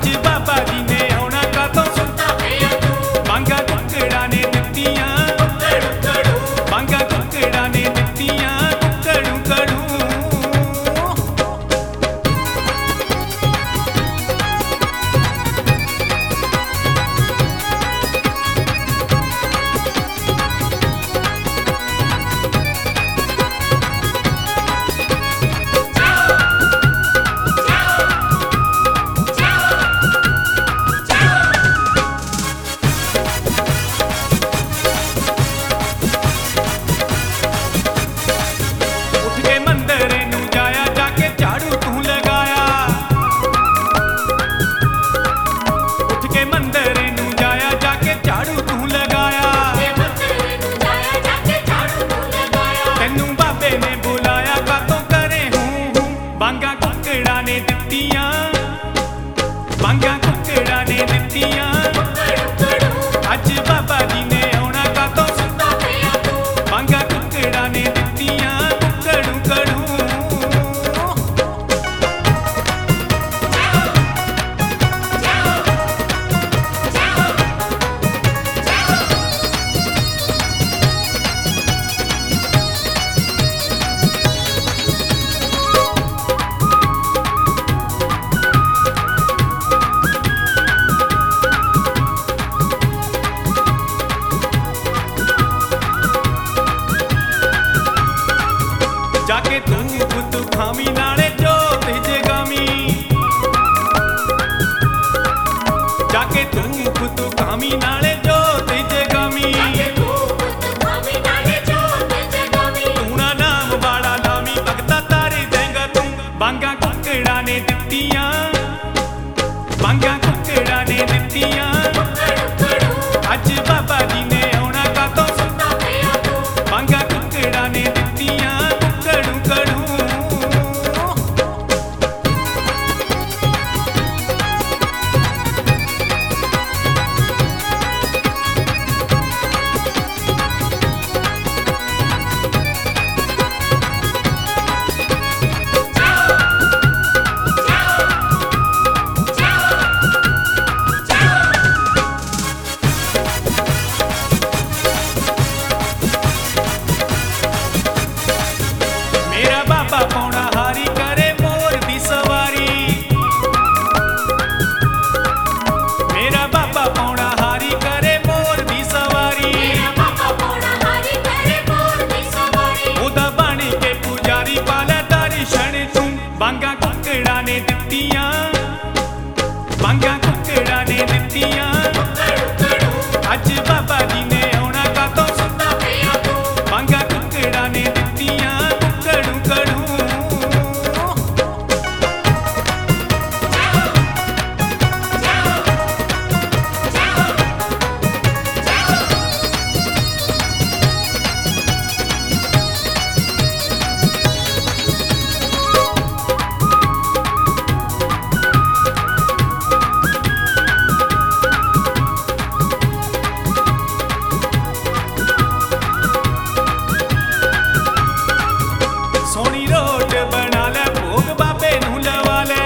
अज बाबा जी ने आना कातों सुनता पिया तू बांगा कुकड़ा ने दित्तियां बांगा कुकड़ा ने दित्तियां कुकड़ू कड़ू बांगा कुकड़ा ने दित्तियां अज बाबा जी ने आना कातों सुनता पिया तू बांगा कुकड़ा ने दित्तियां कुकड़ू कड़ू जाके तू खुद खामी नाले जोत जगामी जाके तू खुद खामी नाले जोत जगामी तूना नाम बाड़ा लामी भगता तारे देंगा तू बांगा कुकड़ा ने दित्तियां बांगा कुकड़ा ने दित्तियां अज बाबा जी ने आना कातों बांगा कुकड़ा ने दित्तियां कुकड़ू कड़ू मेरा बाबा पौना हारी करे मोर दी सवारी मेरा बाबा पौना हारी करे मोर दी सवारी उदा बाणी के पुजारी पाले तारी शण तू बांगा कुकड़ा ने दित्तियां बांगा कुकड़ा ने दित्तियां अज बाबा जी ने आना कातों बांगा कुकड़ा ने दित्तियां कुकड़ू कड़ू सोनी रोट बना ले भोग बाबे नू लवा ले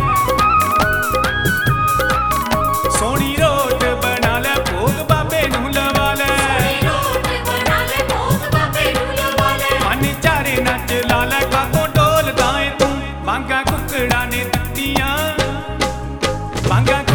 सोनी रोट बना ले भोग बाबे नू लवा ले मन चारे नच ला ले कातों डोल दाए तू बांगा कुकड़ा ने दित्तियां बांगा